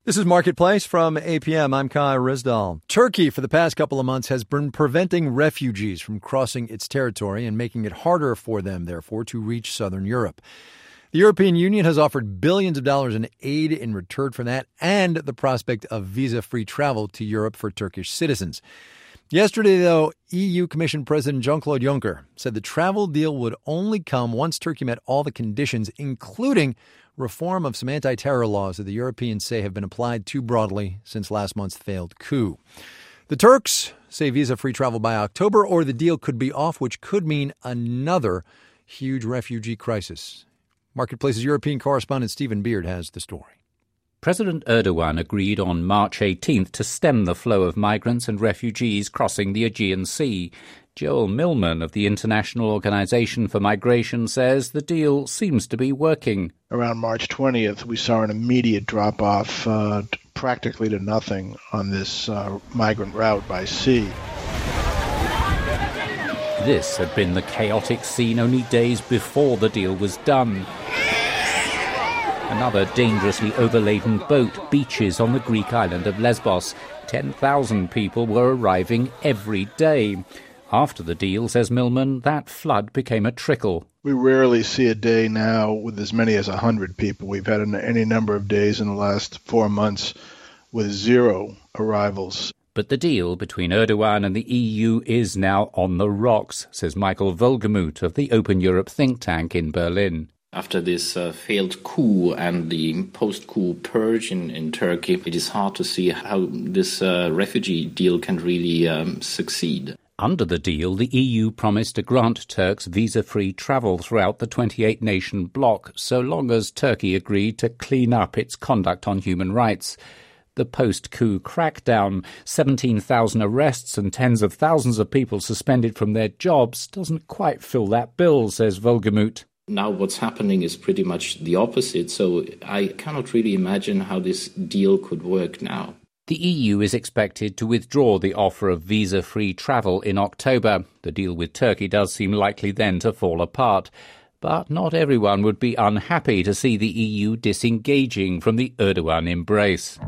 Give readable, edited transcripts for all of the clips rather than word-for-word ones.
This is Marketplace from APM. I'm Kai Rizdal. Turkey, for the past couple of months, has been preventing refugees from crossing its territory and making it harder for them, therefore, to reach southern Europe. The European Union has offered billions of dollars in aid in return for that and the prospect of visa-free travel to Europe for Turkish citizens. Yesterday, though, EU Commission President Jean-Claude Juncker said the travel deal would only come once Turkey met all the conditions, including reform of some anti-terror laws that the Europeans say have been applied too broadly since last month's failed coup. The Turks say visa-free travel by October, or the deal could be off, which could mean another huge refugee crisis. Marketplace's European correspondent Stephen Beard has the story. President Erdogan agreed on March 18th to stem the flow of migrants and refugees crossing the Aegean Sea. Joel Millman of the International Organization for Migration says the deal seems to be working. Around March 20th, we saw an immediate drop-off practically to nothing on this migrant route by sea. This had been the chaotic scene only days before the deal was done. Another dangerously overladen boat beaches on the Greek island of Lesbos. 10,000 people were arriving every day. After the deal, says Millman, that flood became a trickle. We rarely see a day now with as many as 100 people. We've had any number of days in the last 4 months with 0 arrivals. But the deal between Erdogan and the EU is now on the rocks, says Michael Wohlgemuth of the Open Europe think tank in Berlin. After this failed coup and the post-coup purge in Turkey, it is hard to see how this refugee deal can really succeed. Under the deal, the EU promised to grant Turks visa-free travel throughout the 28-nation bloc, so long as Turkey agreed to clean up its conduct on human rights. The post-coup crackdown, 17,000 arrests and tens of thousands of people suspended from their jobs, doesn't quite fill that bill, says Wohlgemuth. Now what's happening is pretty much the opposite, so I cannot really imagine how this deal could work now. The EU is expected to withdraw the offer of visa-free travel in October. The deal with Turkey does seem likely then to fall apart. But not everyone would be unhappy to see the EU disengaging from the Erdogan embrace.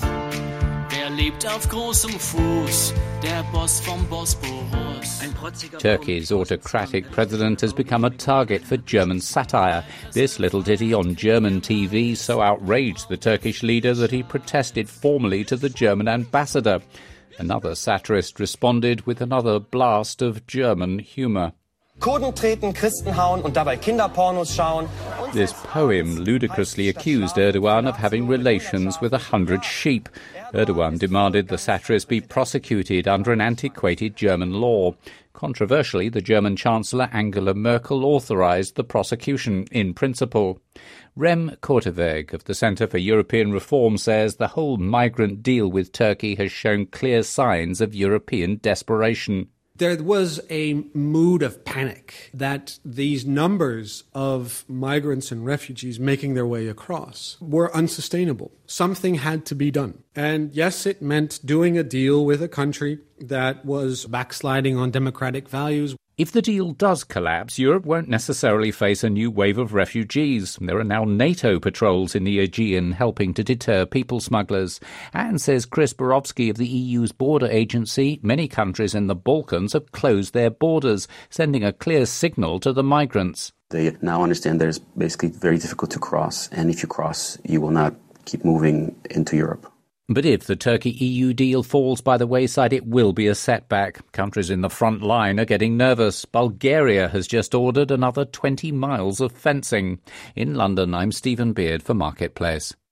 Turkey's autocratic president has become a target for German satire. This little ditty on German TV so outraged the Turkish leader that he protested formally to the German ambassador. Another satirist responded with another blast of German humour. Kurden treten, Christen hauen und dabei Kinderpornos schauen. This poem ludicrously accused Erdogan of having relations with 100 sheep. Erdogan demanded the satirist be prosecuted under an antiquated German law. Controversially, the German Chancellor Angela Merkel authorized the prosecution in principle. Rem Korteweg of the Centre for European Reform says the whole migrant deal with Turkey has shown clear signs of European desperation. There was a mood of panic that these numbers of migrants and refugees making their way across were unsustainable. Something had to be done. And yes, it meant doing a deal with a country that was backsliding on democratic values. If the deal does collapse, Europe won't necessarily face a new wave of refugees. There are now NATO patrols in the Aegean helping to deter people smugglers. And, says Chris Borowski of the EU's border agency, many countries in the Balkans have closed their borders, sending a clear signal to the migrants. They now understand that it's basically very difficult to cross, and if you cross, you will not keep moving into Europe. But if the Turkey-EU deal falls by the wayside, it will be a setback. Countries in the front line are getting nervous. Bulgaria has just ordered another 20 miles of fencing. In London, I'm Stephen Beard for Marketplace.